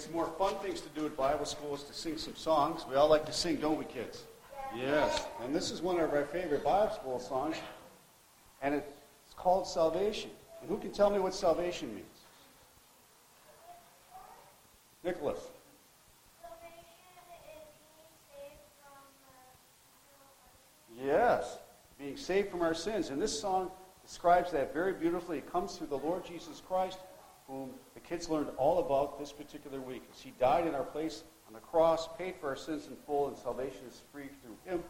some more fun things to do at Bible school is to sing some songs. We all like to sing, don't we, kids? Yes. And this is one of our favorite Bible school songs, and it's called Salvation. And who can tell me what salvation means? Nicholas. Yes, being saved from our sins. And this song describes that very beautifully. It comes through the Lord Jesus Christ, whom the kids learned all about this particular week. As he died in our place on the cross, paid for our sins in full, and salvation is free through him.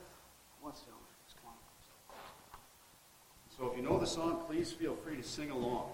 So if you know the song, please feel free to sing along.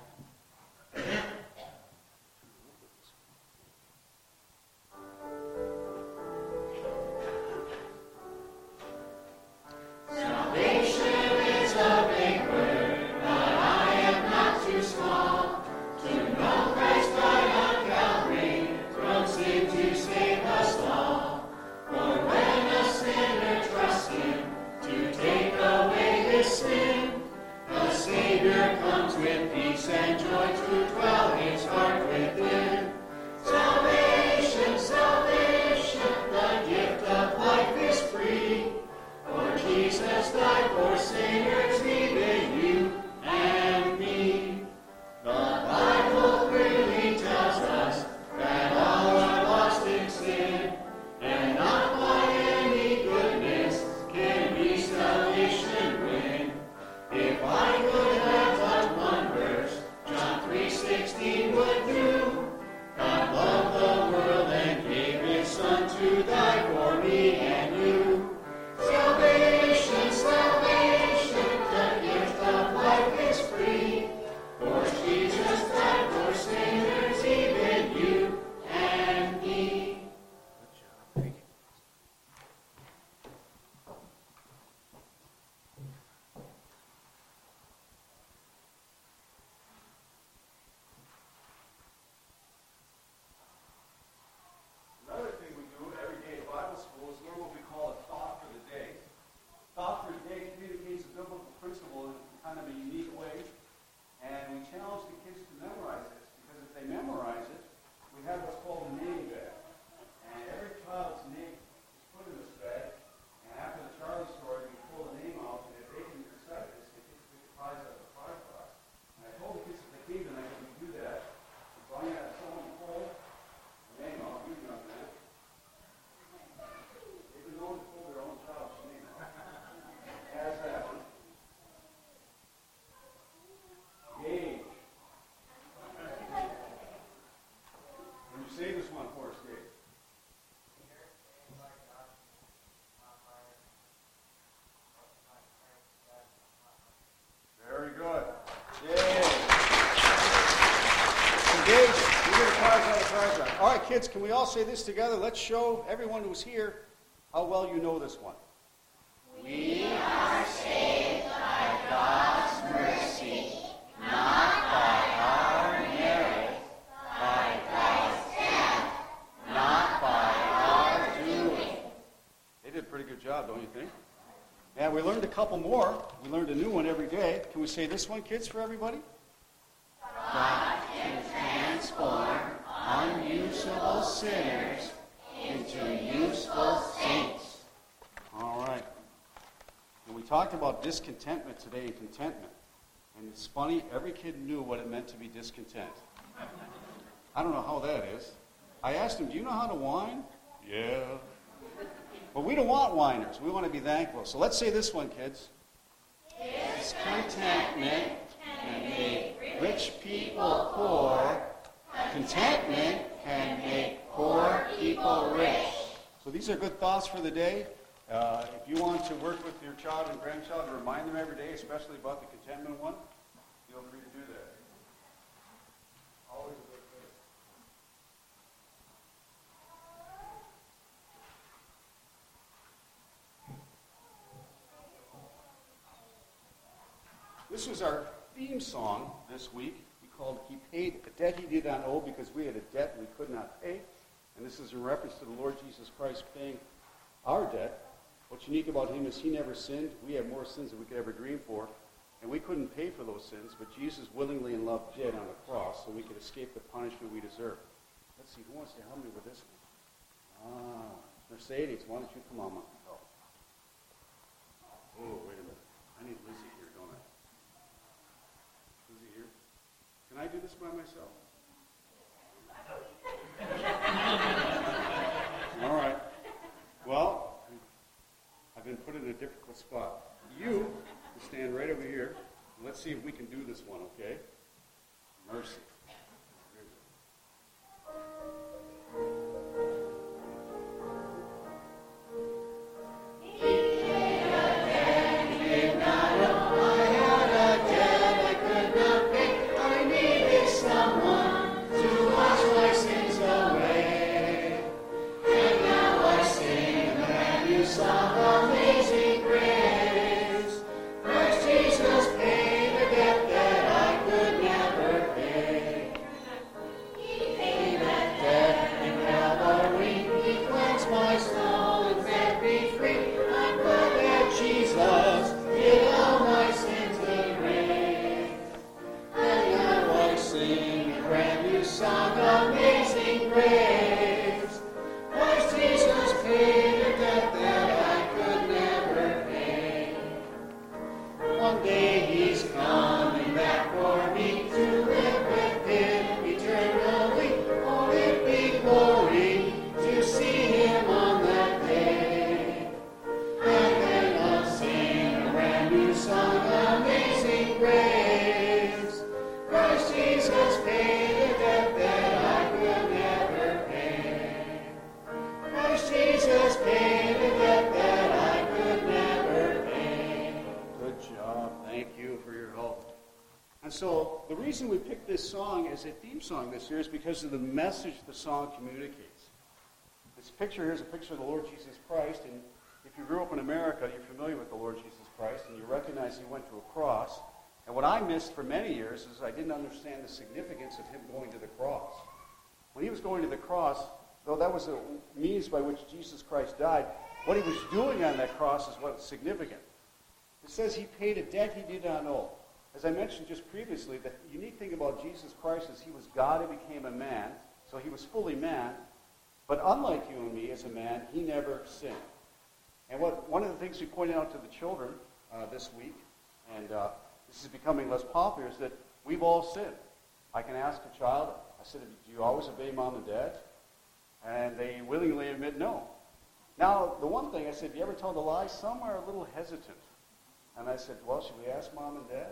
All right, kids, can we all say this together? Let's show everyone who's here how well you know this one. We are saved by God's mercy, not by our merit, by Christ's death, not by our doing. They did a pretty good job, don't you think? And we learned a couple more. We learned a new one every day. Can we say this one, kids, for everybody? God can transform unusable sinners into useful saints. All right. And we talked about discontentment today and contentment. And it's funny, every kid knew what it meant to be discontent. I don't know how that is. I asked them, do you know how to whine? Yeah. But we don't want whiners. We want to be thankful. So let's say this one, kids. Discontentment can make rich people poor. Contentment can make poor people rich. So these are good thoughts for the day. If you want to work with your child and grandchild and remind them every day, especially about the contentment one, feel free to do that. Always a good thing. This was our theme song this week. We called He Paid a Debt He Did Not Owe, because we had a debt we could not pay. And this is in reference to the Lord Jesus Christ paying our debt. What's unique about him is he never sinned. We have more sins than we could ever dream for. And we couldn't pay for those sins, but Jesus willingly and love did on the cross so we could escape the punishment we deserve. Let's Let's see, who wants to help me with this one? Mercedes, why don't you come on? Oh, wait a minute. I need Lizzie here, don't I? Lizzie here? Can I do this by myself? All right. Well, I've been put in a difficult spot. You can stand right over here. Let's see if we can do this one, okay? Mercy. So the reason we picked this song as a theme song this year is because of the message the song communicates. This picture here is a picture of the Lord Jesus Christ, and if you grew up in America, you're familiar with the Lord Jesus Christ, and you recognize he went to a cross. And what I missed for many years is I didn't understand the significance of him going to the cross. When he was going to the cross, though that was a means by which Jesus Christ died, what he was doing on that cross is what's significant. It says he paid a debt he did not owe. As I mentioned just previously, the unique thing about Jesus Christ is he was God who became a man, so he was fully man, but unlike you and me as a man, he never sinned. And one of the things we pointed out to the children this week, and this is becoming less popular, is that we've all sinned. I can ask a child, I said, do you always obey mom and dad? And they willingly admit no. Now, the one thing I said, do you ever tell the lie? Some are a little hesitant. And I said, well, should we ask mom and dad?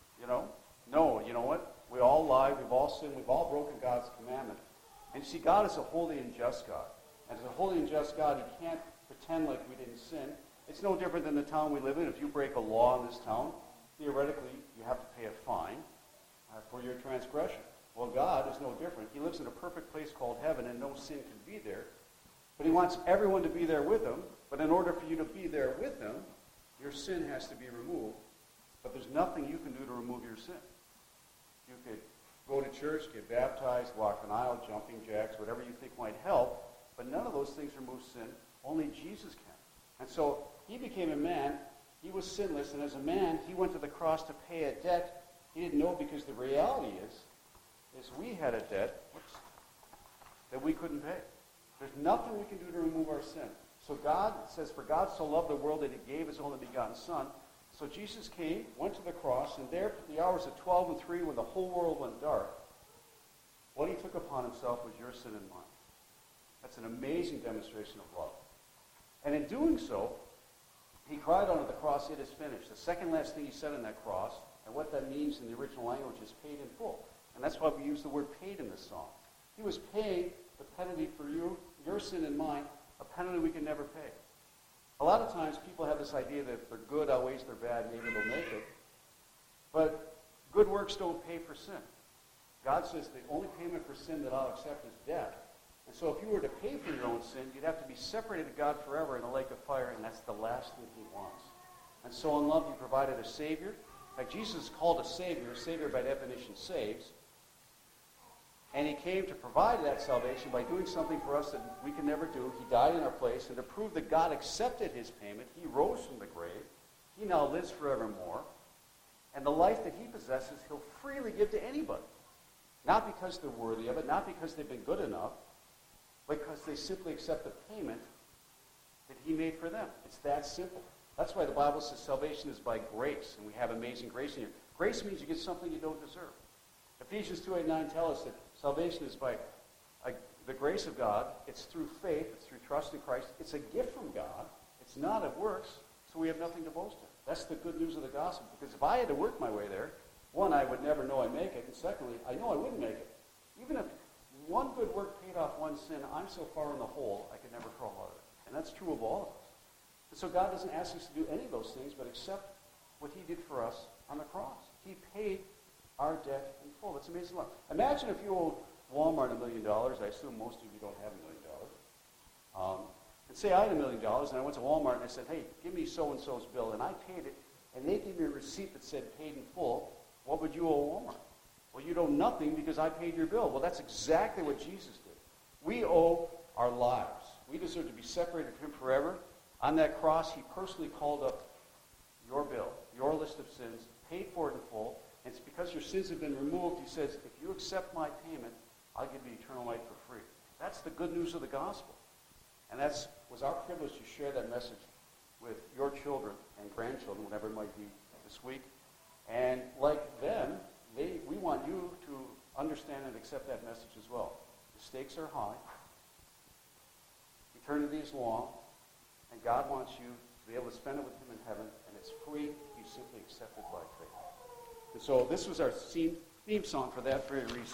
No, you know what? We all lie, we've all sinned, we've all broken God's commandment. And you see, God is a holy and just God. And as a holy and just God, he can't pretend like we didn't sin. It's no different than the town we live in. If you break a law in this town, theoretically, you have to pay a fine for your transgression. Well, God is no different. He lives in a perfect place called heaven, and no sin can be there. But he wants everyone to be there with him. But in order for you to be there with him, your sin has to be removed. But there's nothing you can do to remove your sin. You could go to church, get baptized, walk an aisle, jumping jacks, whatever you think might help, but none of those things remove sin. Only Jesus can. And so he became a man. He was sinless, and as a man, he went to the cross to pay a debt he didn't know, because the reality is we had a debt that we couldn't pay. There's nothing we can do to remove our sin. So God says, for God so loved the world that he gave his only begotten Son. So Jesus came, went to the cross, and there at the hours of 12 and 3, when the whole world went dark, what he took upon himself was your sin and mine. That's an amazing demonstration of love. And in doing so, he cried out on the cross, it is finished. The second last thing he said on that cross, and what that means in the original language, is paid in full. And that's why we use the word paid in this song. He was paid the penalty for your sin and mine, a penalty we can never pay. A lot of times people have this idea that if they're good outweighs their bad, maybe they'll make it. But good works don't pay for sin. God says the only payment for sin that I'll accept is death. And so if you were to pay for your own sin, you'd have to be separated to God forever in a lake of fire, and that's the last thing he wants. And so in love, he provided a Savior. In fact, Jesus is called a Savior. A Savior, by definition, saves. And he came to provide that salvation by doing something for us that we can never do. He died in our place, and to prove that God accepted his payment, he rose from the grave. He now lives forevermore. And the life that he possesses, he'll freely give to anybody. Not because they're worthy of it, not because they've been good enough, but because they simply accept the payment that he made for them. It's that simple. That's why the Bible says salvation is by grace, and we have amazing grace in here. Grace means you get something you don't deserve. Ephesians 2:8-9 tell us that salvation is by the grace of God. It's through faith. It's through trust in Christ. It's a gift from God. It's not of works, so we have nothing to boast in. That's the good news of the gospel. Because if I had to work my way there, one, I would never know I'd make it. And secondly, I know I wouldn't make it. Even if one good work paid off one sin, I'm so far in the hole, I could never crawl out of it. And that's true of all of us. And so God doesn't ask us to do any of those things, but accept what he did for us on the cross. He paid our debt in full. That's amazing love. Imagine if you owed Walmart $1 million. I assume most of you don't have $1 million. And say I had $1 million, and I went to Walmart and I said, hey, give me so-and-so's bill, and I paid it, and they gave me a receipt that said paid in full. What would you owe Walmart? Well, you'd owe nothing because I paid your bill. Well, that's exactly what Jesus did. We owe our lives. We deserve to be separated from him forever. On that cross, he personally called up your bill, your list of sins, paid for it in full, and it's because your sins have been removed, he says, if you accept my payment, I'll give you eternal life for free. That's the good news of the gospel. And that was our privilege to share that message with your children and grandchildren, whatever it might be this week. And like them, we want you to understand and accept that message as well. The stakes are high. Eternity is long. And God wants you to be able to spend it with him in heaven. And it's free if you simply accept it by faith. And so this was our theme song for that very reason.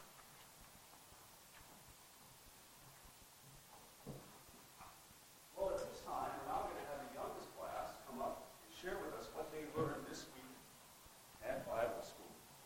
Well, at this time, we're now going to have the youngest class come up and share with us what they learned this week at Bible school.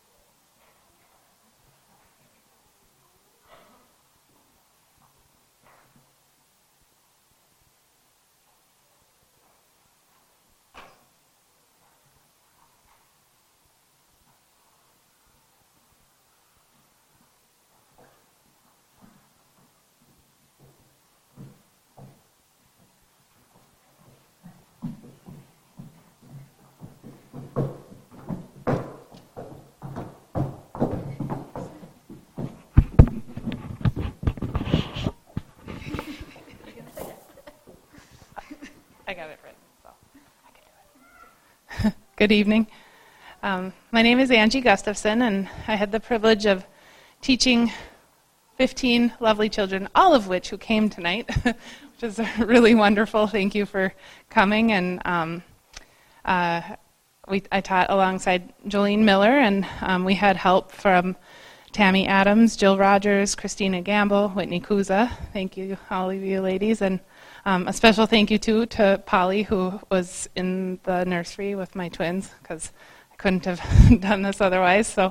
I got it written, so I can do it. Good evening. My name is Angie Gustafson, and I had the privilege of teaching 15 lovely children, all of which who came tonight, which is really wonderful. Thank you for coming. And I taught alongside Jolene Miller, and we had help from Tammy Adams, Jill Rogers, Christina Gamble, Whitney Kuza. Thank you, all of you ladies. And a special thank you, too, to Polly, who was in the nursery with my twins, because I couldn't have done this otherwise. So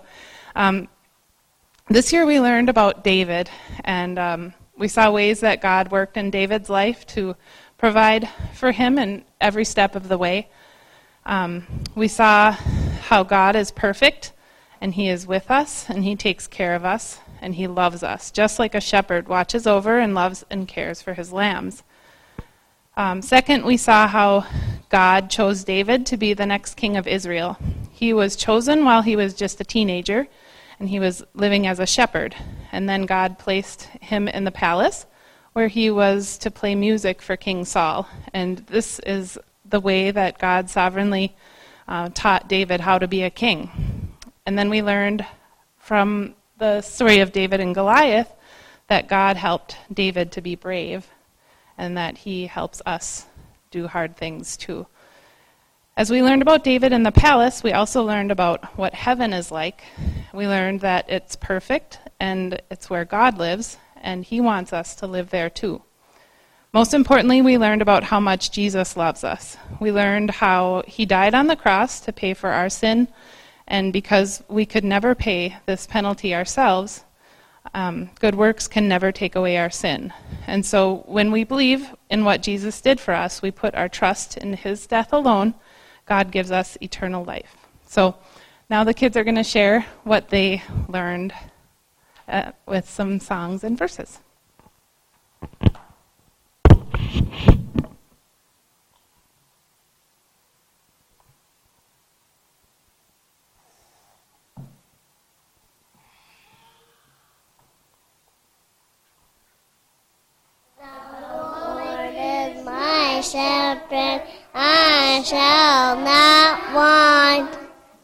this year we learned about David, and we saw ways that God worked in David's life to provide for him in every step of the way. We saw how God is perfect, and he is with us, and he takes care of us, and he loves us, just like a shepherd watches over and loves and cares for his lambs. Second, we saw how God chose David to be the next king of Israel. He was chosen while he was just a teenager, and he was living as a shepherd. And then God placed him in the palace, where he was to play music for King Saul. And this is the way that God sovereignly taught David how to be a king. And then we learned from the story of David and Goliath that God helped David to be brave, and that he helps us do hard things too. As we learned about David in the palace, we also learned about what heaven is like. We learned that it's perfect, and it's where God lives, and he wants us to live there too. Most importantly, we learned about how much Jesus loves us. We learned how he died on the cross to pay for our sin, and because we could never pay this penalty ourselves, good works can never take away our sin. And so when we believe in what Jesus did for us, we put our trust in his death alone, God gives us eternal life. So now the kids are going to share what they learned with some songs and verses. bread, I shall not want.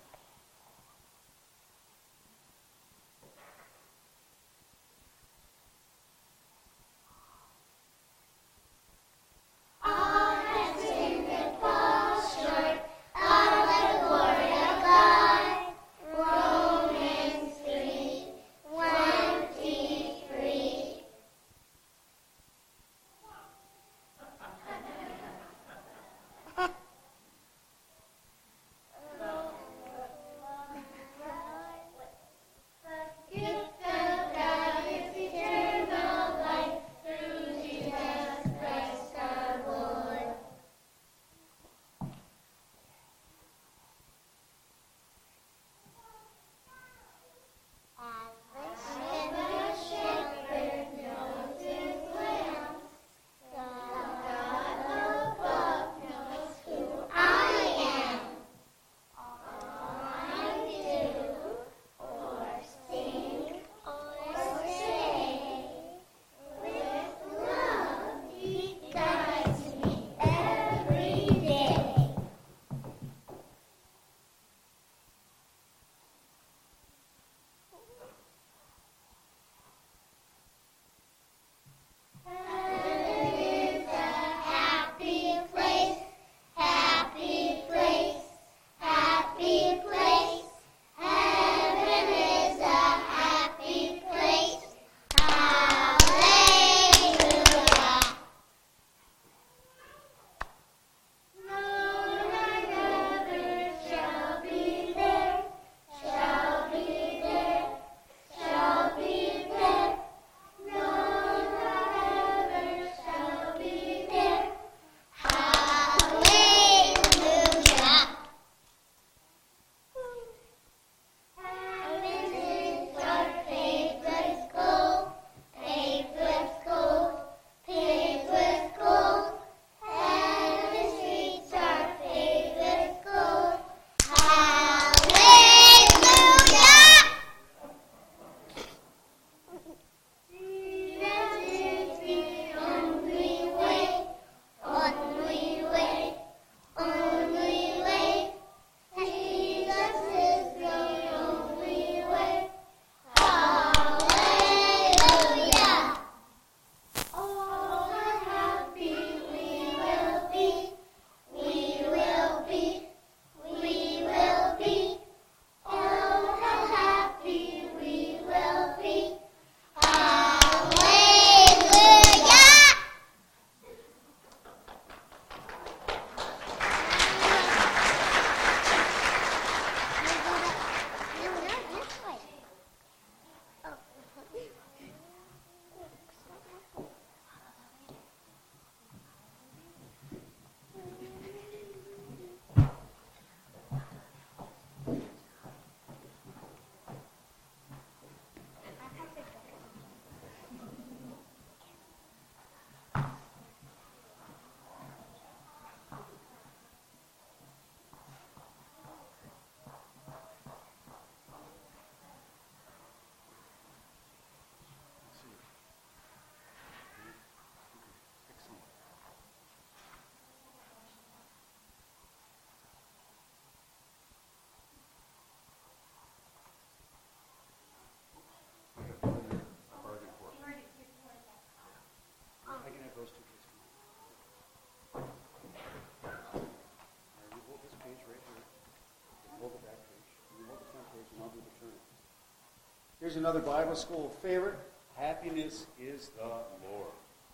Here's another Bible school favorite. Happiness is the Lord.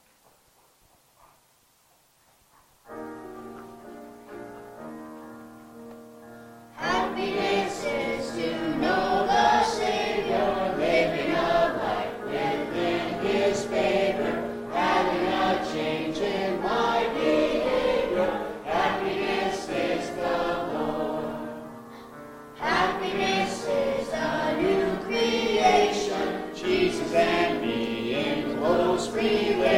Happiness is to know the Savior, living a life within His favor, having a change in my behavior. Happiness is the Lord. Happiness is a new creation, Jesus and me in close relation.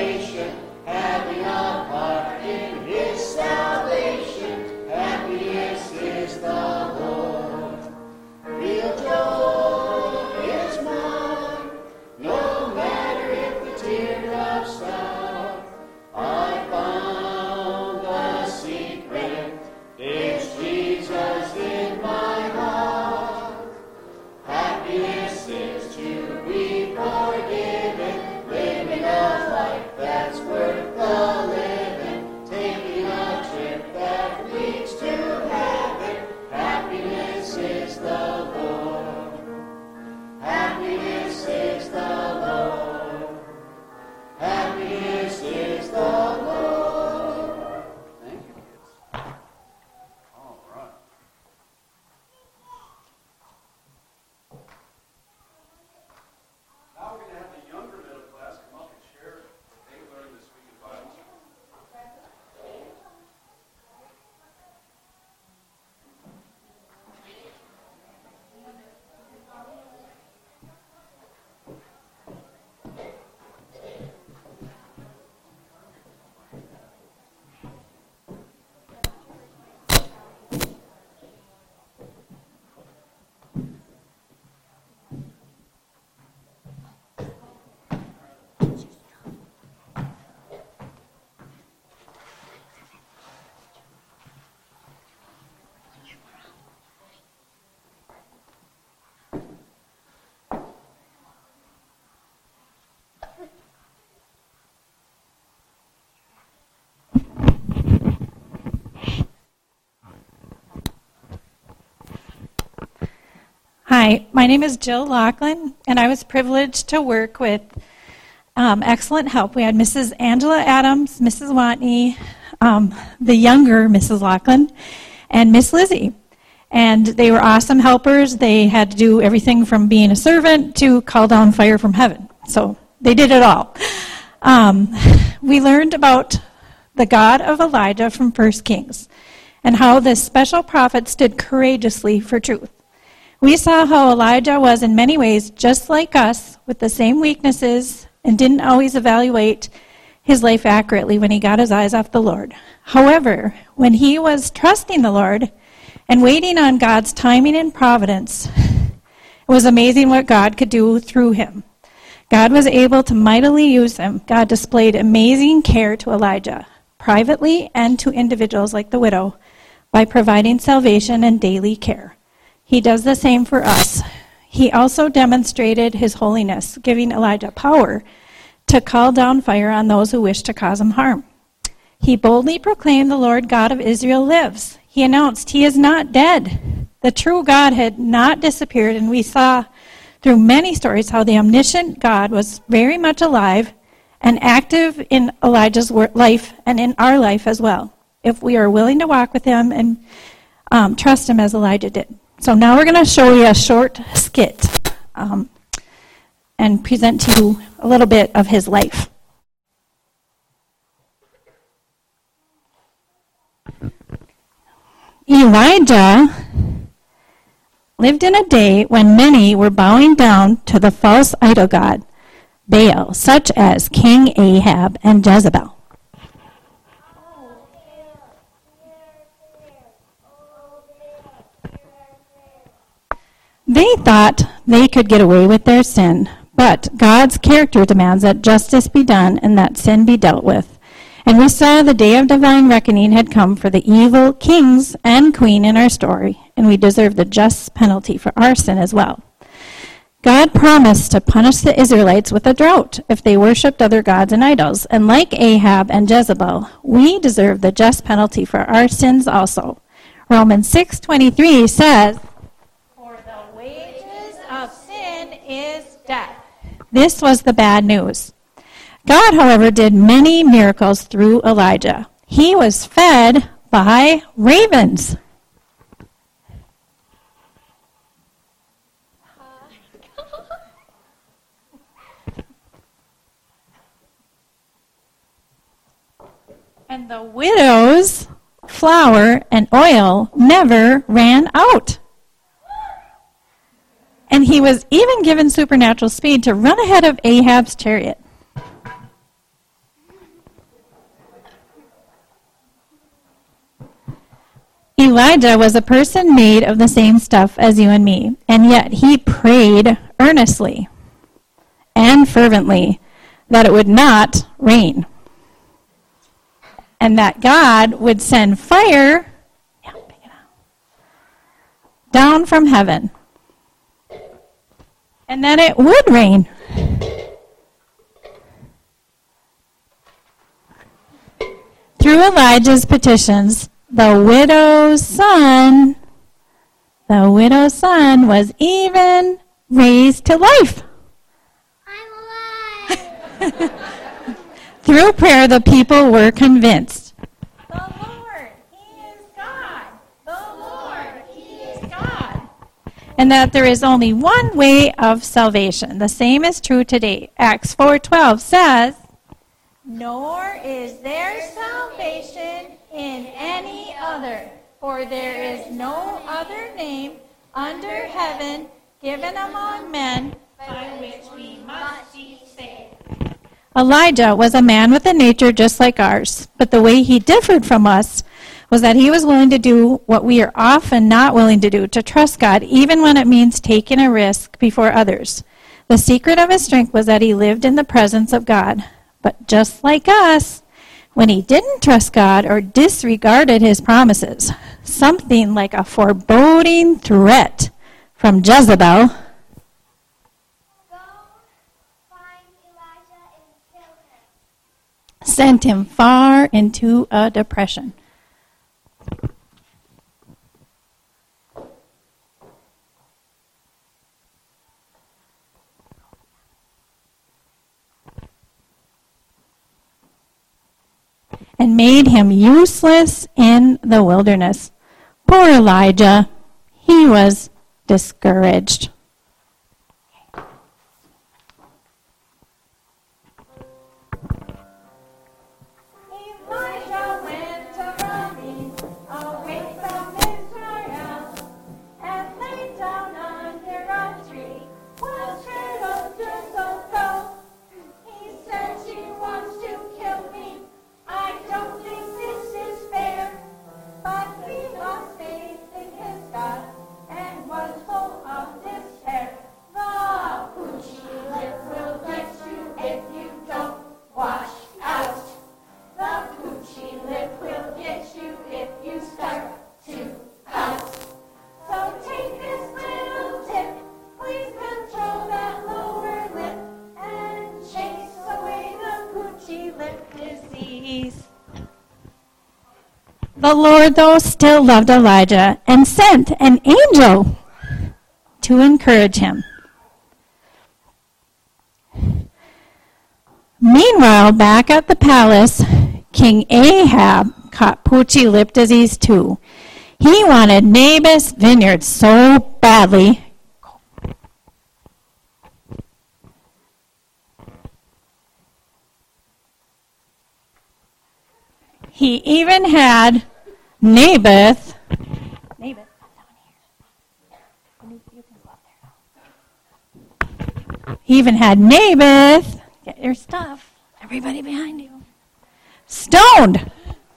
Hi, my name is Jill Laughlin, and I was privileged to work with excellent help. We had Mrs. Angela Adams, Mrs. Watney, the younger Mrs. Laughlin, and Miss Lizzie. And they were awesome helpers. They had to do everything from being a servant to call down fire from heaven. So they did it all. We learned about the God of Elijah from 1 Kings and how this special prophet stood courageously for truth. We saw how Elijah was in many ways just like us, with the same weaknesses, and didn't always evaluate his life accurately when he got his eyes off the Lord. However, when he was trusting the Lord and waiting on God's timing and providence, it was amazing what God could do through him. God was able to mightily use him. God displayed amazing care to Elijah, privately and to individuals like the widow, by providing salvation and daily care. He does the same for us. He also demonstrated his holiness, giving Elijah power to call down fire on those who wish to cause him harm. He boldly proclaimed the Lord God of Israel lives. He announced he is not dead. The true God had not disappeared, and we saw through many stories how the omniscient God was very much alive and active in Elijah's life and in our life as well, if we are willing to walk with him and trust him as Elijah did. So now we're going to show you a short skit and present to you a little bit of his life. Elijah lived in a day when many were bowing down to the false idol god, Baal, such as King Ahab and Jezebel. They thought they could get away with their sin, but God's character demands that justice be done and that sin be dealt with. And we saw the day of divine reckoning had come for the evil kings and queen in our story, and we deserve the just penalty for our sin as well. God promised to punish the Israelites with a drought if they worshipped other gods and idols, and like Ahab and Jezebel, we deserve the just penalty for our sins also. Romans 6:23 says, of sin is death. This was the bad news. God, however, did many miracles through Elijah. He was fed by ravens. And the widow's flour and oil never ran out. And he was even given supernatural speed to run ahead of Ahab's chariot. Elijah was a person made of the same stuff as you and me, and yet he prayed earnestly and fervently that it would not rain, and that God would send fire down from heaven, and then it would rain. Through Elijah's petitions, the widow's son was even raised to life. I'm alive. Through prayer, the people were convinced. The Lord, He is God. The Lord, He is God. And that there is only one way of salvation. The same is true today. Acts 4:12 says, "Nor is there salvation in any other, for there is no other name under heaven given among men by which we must be saved." Elijah was a man with a nature just like ours, but the way he differed from us was that he was willing to do what we are often not willing to do, to trust God even when it means taking a risk before others. The secret of his strength was that he lived in the presence of God. But just like us, when he didn't trust God or disregarded his promises, something like a foreboding threat from Jezebel sent him far into a depression. and made him useless in the wilderness. Poor Elijah, he was discouraged. Elijah went a-running away from Israel and lay down under a tree while shadows drizzled fell. He said, "She wants to kill me. I don't think this is fair." But he lost faith in his God and was full of despair. The Poochie lip will get you if you don't wash out. The Poochie lip will get you if you start to pout. So take this little tip, please control that lower lip and chase away the Poochie lip disease. The Lord, though, still loved Elijah and sent an angel to encourage him. Meanwhile, back at the palace, King Ahab caught Poochie lip disease too. He wanted Naboth's vineyard so badly. He even had Naboth. Naboth, come down here. You can go up there. He even had Naboth. Get your stuff. Everybody behind you. Stoned.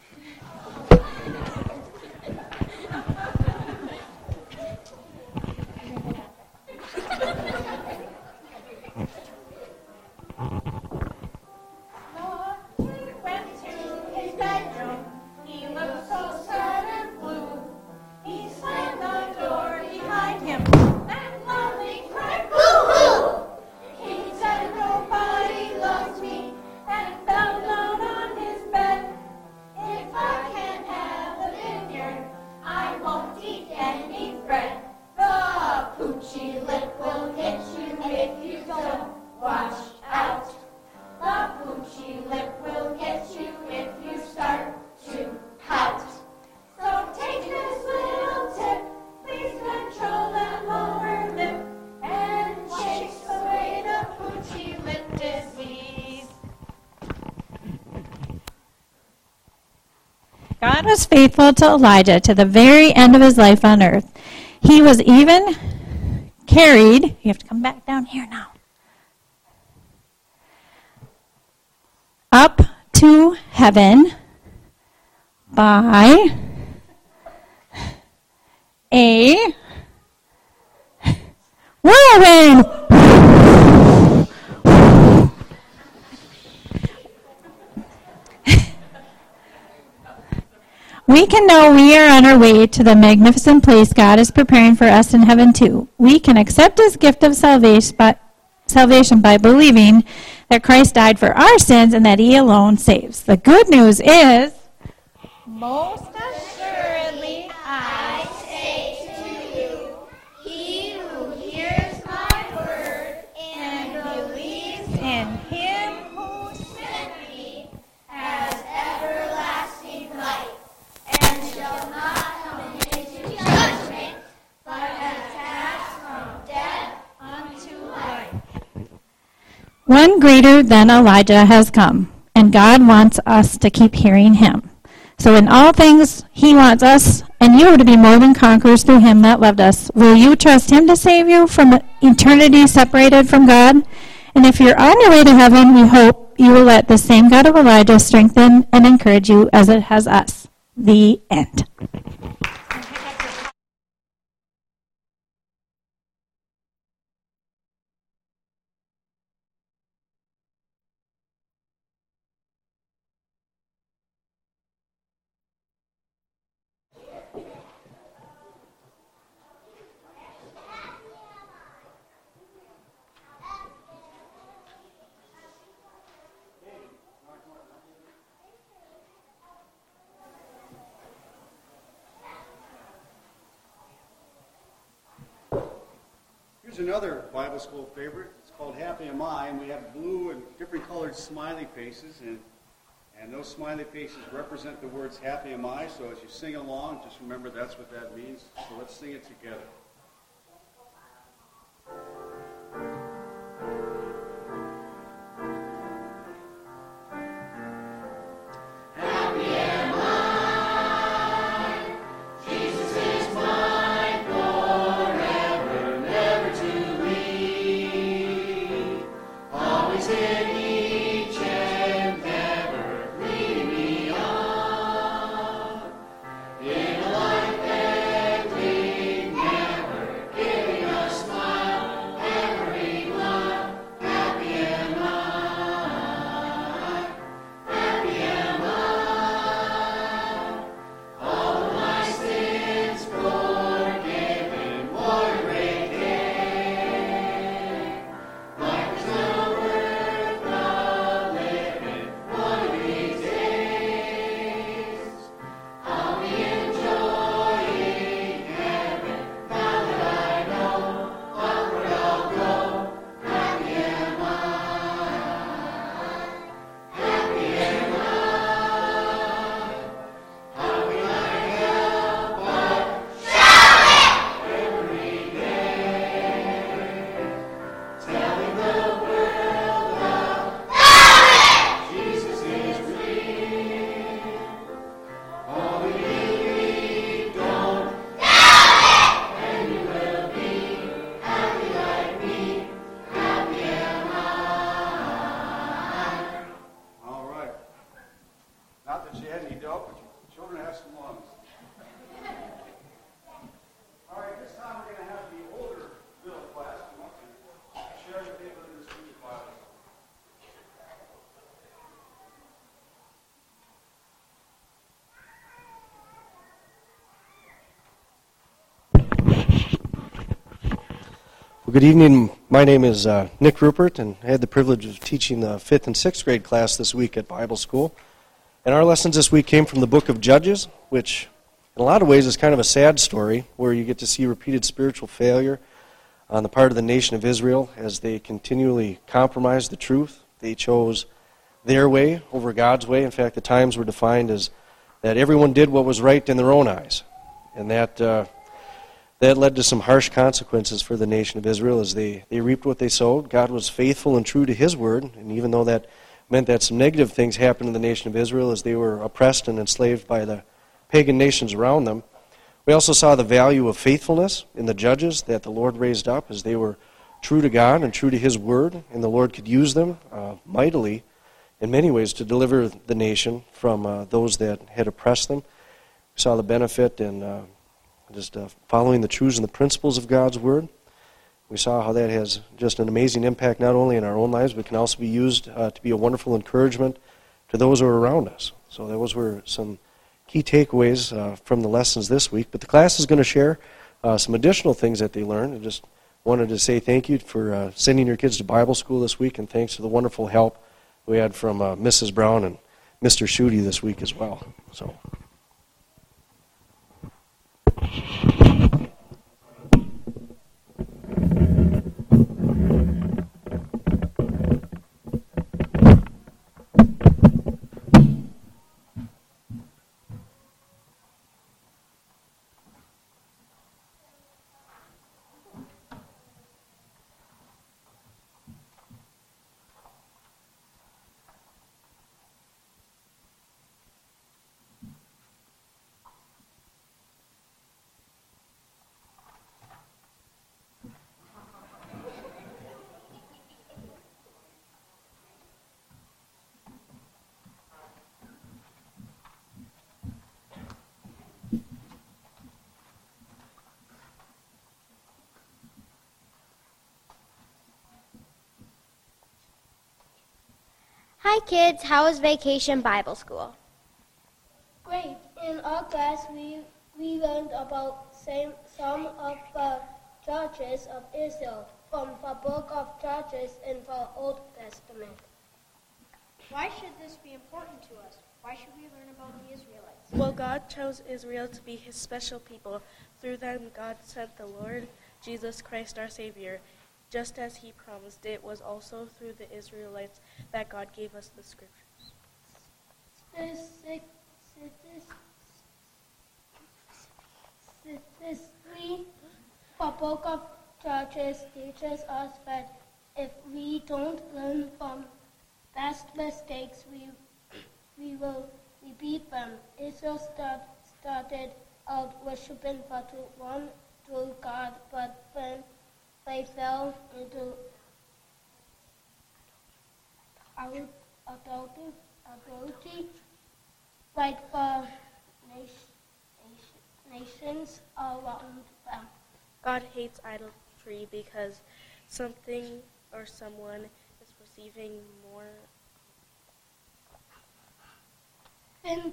Went to his bedroom. He looked so sad and blue. He slammed the door behind him and loudly cried, "Boo-hoo!" He said, "Nobody loves me," and fell down on his bed. "If I can't have a vineyard, I won't eat any bread. The Poochie lip will get you if you don't wash out. The Poochie lip will get you if you start to pout. So take this little tip, please control that lower lip and chase away the Poochie lip disease." God was faithful to Elijah to the very end of his life on earth. He was even carried, you have to come back down here now, up to heaven by a whirlwind. We can know we are on our way to the magnificent place God is preparing for us in heaven too. We can accept his gift of salvation by believing that Christ died for our sins and that he alone saves. The good news is, most assuredly I say to you, he who hears my word and believes in him who sent me has everlasting life, and shall not come into judgment, but has passed from death unto life. one greater than Elijah has come, and God wants us to keep hearing him. So in all things, he wants us and you to be more than conquerors through him that loved us. Will you trust him to save you from eternity separated from God? And if you're on your way to heaven, we hope you will let the same God of Elijah strengthen and encourage you as it has us. The end. Here's another Bible school favorite. It's called Happy Am I, and we have blue and different colored smiley faces. And those smiley faces represent the words happy am I, so as you sing along, just remember that's what that means. So let's sing it together. Well, good evening. My name is Nick Rupert, and I had the privilege of teaching the 5th and 6th grade class this week at Bible school. And our lessons this week came from the book of Judges, which in a lot of ways is kind of a sad story, where you get to see repeated spiritual failure on the part of the nation of Israel as they continually compromised the truth. They chose their way over God's way. In fact, the times were defined as that everyone did what was right in their own eyes. And that led to some harsh consequences for the nation of Israel as they reaped what they sowed. God was faithful and true to His word, and even though that meant that some negative things happened in the nation of Israel as they were oppressed and enslaved by the pagan nations around them, we also saw the value of faithfulness in the judges that the Lord raised up as they were true to God and true to His word, and the Lord could use them mightily in many ways to deliver the nation from those that had oppressed them. We saw the benefit in just following the truths and the principles of God's word. We saw how that has just an amazing impact not only in our own lives, but can also be used to be a wonderful encouragement to those who are around us. So those were some key takeaways from the lessons this week. But the class is going to share some additional things that they learned. I just wanted to say thank you for sending your kids to Bible school this week, and thanks for the wonderful help we had from Mrs. Brown and Mr. Schutte this week as well. So. Hi kids, how was Vacation Bible School? Great. In our class, we learned about some of the judges of Israel from the book of Judges in the Old Testament. Why should this be important to us? Why should we learn about the Israelites? Well, God chose Israel to be His special people. Through them, God sent the Lord Jesus Christ, our Savior. Just as He promised, it was also through the Israelites that God gave us the Scriptures. Statistically, the book of Judges teaches us that if we don't learn from past mistakes, we will repeat them. Israel started out worshiping but one true God, but then they fell into adultery, like the nations around them. God hates idolatry because something or someone is receiving more. Then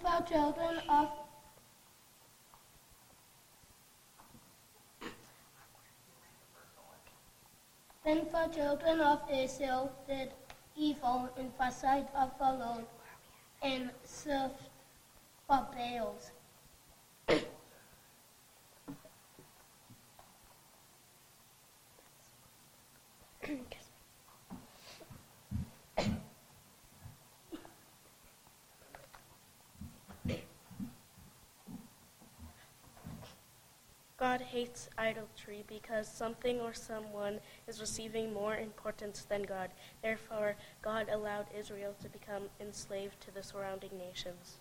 the children of Israel did evil in the sight of the Lord and served the Baals. God hates idolatry because something or someone is receiving more importance than God. Therefore, God allowed Israel to become enslaved to the surrounding nations.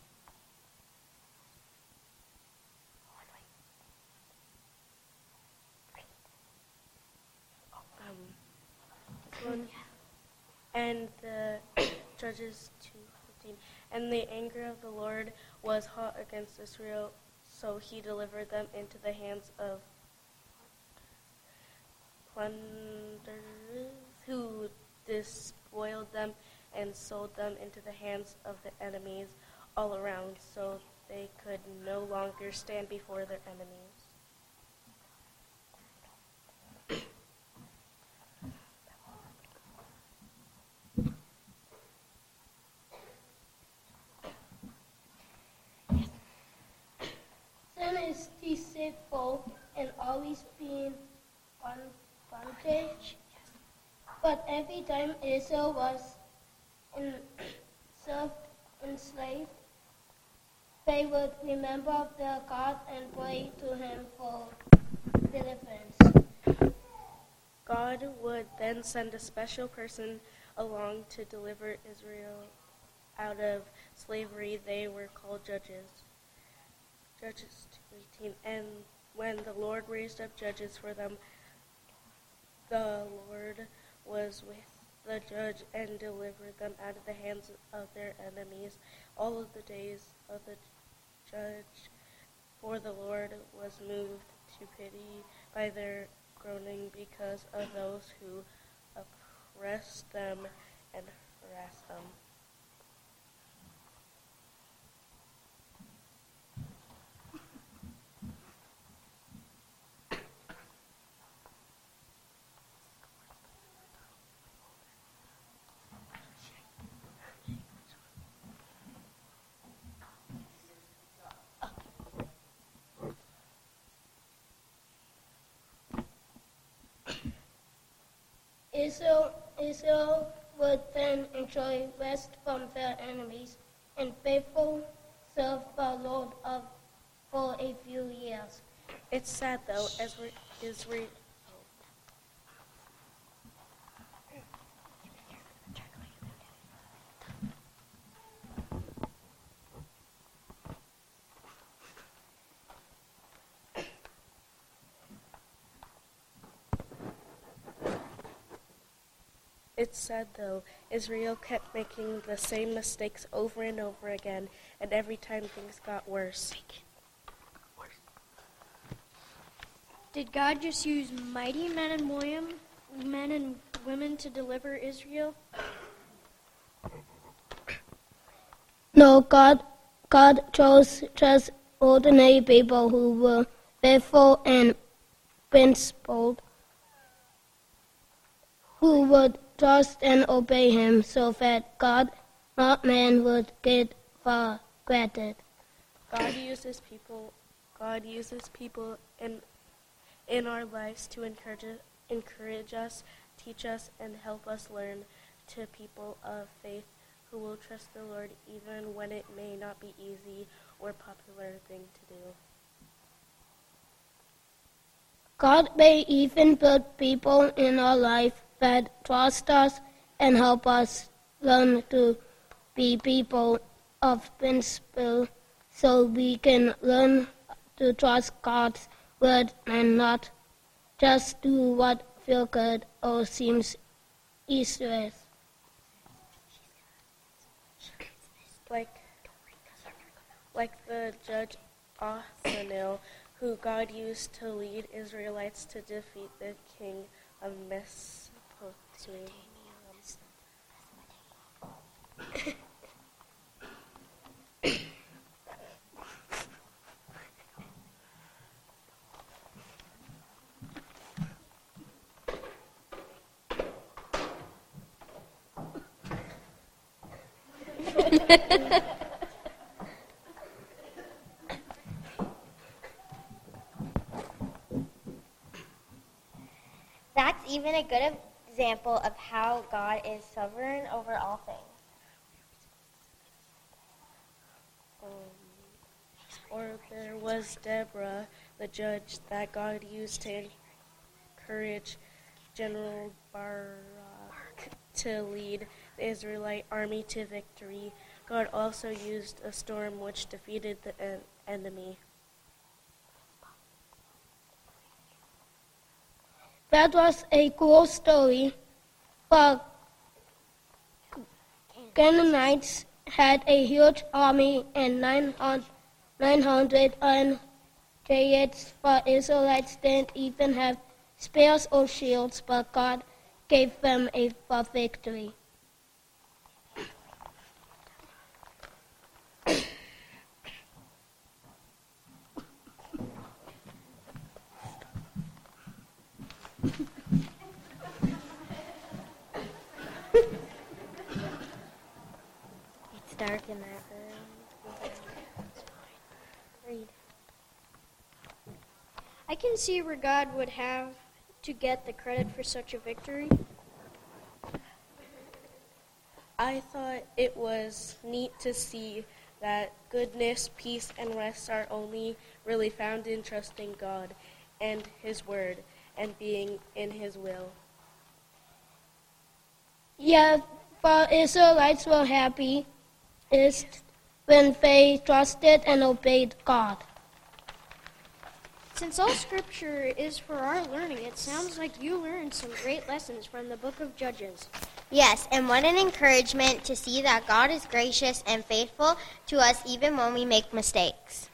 And the Judges 2:15. And the anger of the Lord was hot against Israel, so he delivered them into the hands of plunderers who despoiled them and sold them into the hands of the enemies all around, so they could no longer stand before their enemies. Sin is deceitful and always being bondage. But every time Israel was enslaved, they would remember their God and pray to him for deliverance. God would then send a special person along to deliver Israel out of slavery. They were called judges. Judges 2:18. And when the Lord raised up judges for them, the Lord was with the judge and delivered them out of the hands of their enemies all of the days of the judge. For the Lord was moved to pity by their groaning because of those who oppressed them and harassed them. Israel would then enjoy rest from their enemies and faithful serve the Lord for a few years. It's sad, though, as Israel. It's sad, though, Israel kept making the same mistakes over and over again, and every time things got worse. Did God just use mighty men and women to deliver Israel? No, God chose just ordinary people who were faithful and principled, who would trust and obey him so that God, not man, would get the credit. God uses people in our lives to encourage us, teach us, and help us learn to people of faith who will trust the Lord even when it may not be easy or popular thing to do. God may even put people in our life that trust us and help us learn to be people of principle so we can learn to trust God's word and not just do what feels good or seems easiest. Like the judge Othniel, who God used to lead Israelites to defeat the king of Mesopotamia. That's even a good example of how God is sovereign over all things. Or there was Deborah, the judge that God used to encourage General Barak to lead the Israelite army to victory. God also used a storm which defeated the enemy. That was a cool story, but Canaanites had a huge army and 900 iron chariots, but Israelites didn't even have spears or shields, but God gave them a victory. It's dark in that room. Read. I can see where God would have to get the credit for such a victory. I thought it was neat to see that goodness, peace, and rest are only really found in trusting God and His Word and being in His will. Yeah, but Israelites were happy is when they trusted and obeyed God. Since all scripture is for our learning, it sounds like you learned some great lessons from the book of Judges. Yes, and what an encouragement to see that God is gracious and faithful to us even when we make mistakes.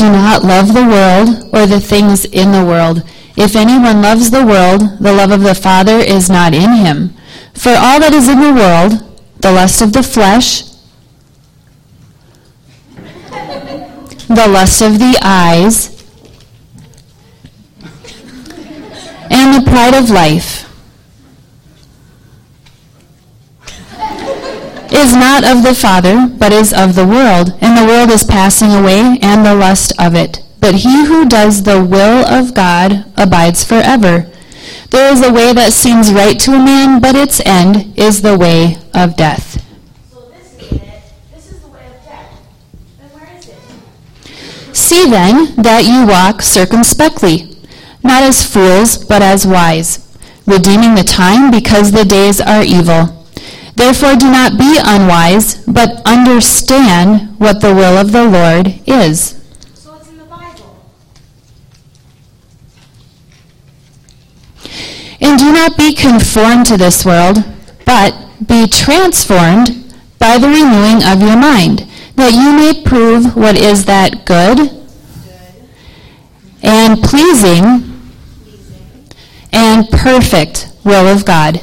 do not love the world or the things in the world. If anyone loves the world, the love of the Father is not in him. For all that is in the world, the lust of the flesh, the lust of the eyes, and the pride of life, is not of the Father, but is of the world. And the world is passing away, and the lust of it. But he who does the will of God abides forever. There is a way that seems right to a man, but its end is the way of death. So this isn't it. This is the way of death. Then where is it? See then that you walk circumspectly, not as fools, but as wise, redeeming the time, because the days are evil. Therefore do not be unwise, but understand what the will of the Lord is. So it's in the Bible. And do not be conformed to this world, but be transformed by the renewing of your mind, that you may prove what is that good and pleasing and perfect will of God.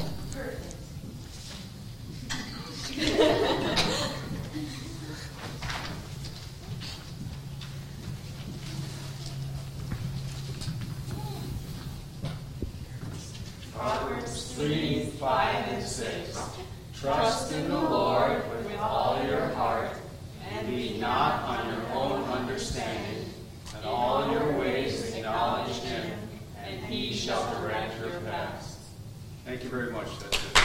Proverbs 3, 5, and 6. Trust in the Lord with all your heart, and lean not on your own understanding. In all your ways acknowledge him, and he shall direct your paths. Thank you very much. That's it.